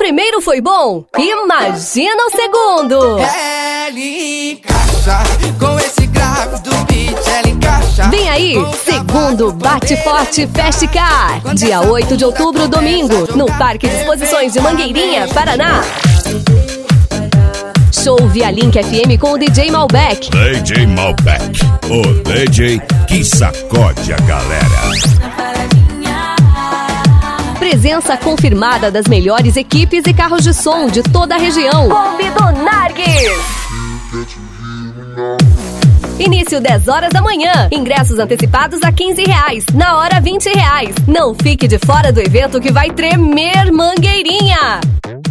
primeiro foi bom? Imagina o segundo! Ela encaixa com esse grave do beat, ela encaixa. Vem aí, segundo Bate Forte Festicar, dia 8 de outubro, domingo, no Parque de Exposições de Mangueirinha, Paraná. Show via Link FM com o DJ Malbec. DJ Malbec, o DJ que sacode a galera. Presença confirmada das melhores equipes e carros de som de toda a região. Kombi do Narguis. Início 10 horas da manhã. Ingressos antecipados a R$15. Na hora R$20. Não fique de fora do evento que vai tremer Mangueirinha.